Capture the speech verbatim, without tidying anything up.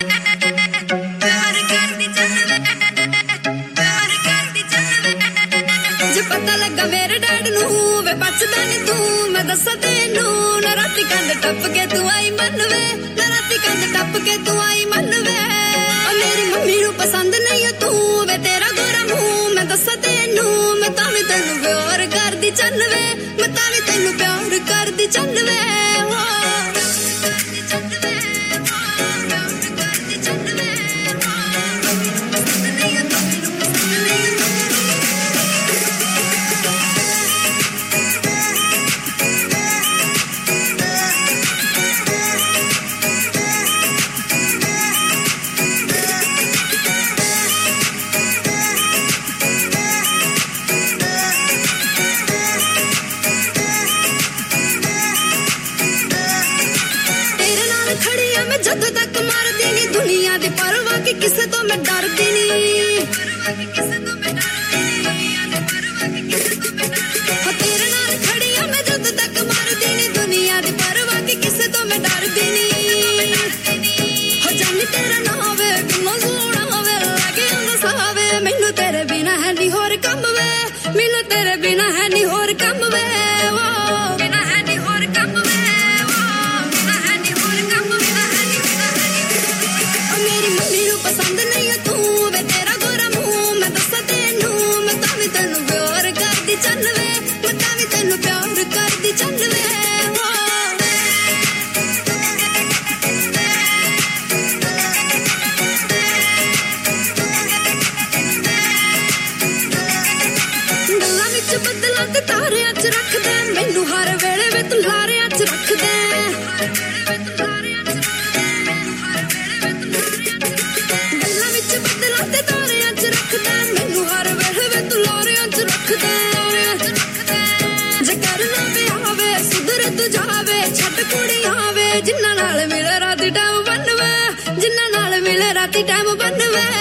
पता लगा मेरे डैड नू वे बचदा नी तू मैं दसा तेनू ना राती कंध टप के तू आई मन वे ना राती कंध टप के तू आई मन वे ओ मेरी मम्मी नू पसंद नहीं है तू वे तेरा गोरा मुंह मैं दसा तेनू मैं तावी तेनू प्यार कर दी चन वे मैं तावी तेनू प्यार कर दी चन वे जद तक मार देनी दुनिया दी परवाह की किसे तो मैं डरदी नहीं तेरे नाल खड़ी आ मैं जद तक मार देनी दुनिया दी परवाह की किसे तो मैं डरदी नहीं हो जानी तेरा नाम वे किन्ना सोहना वे लगे अंग सावे मैनू तेरे बिना है नहीं होर कम वे मैनू तेरे बिना है नहीं होर कम वे बिना है नहीं होर कम वे पसंद नहीं है तू वे तेरा गोरा मुंह मैं दसा तेनू मैं तावी तेनू प्यार कर दी चन वे मैं तावी तेनू प्यार कर दी चन वे गल्लां विच बदलां ते तारियां च रख दे मैनू हर वेले वे तू लारियां च रख दे जिन्ना नाल मिले राती टाइम बनवे जिन्ना नाल मिले राती टाइम बनवे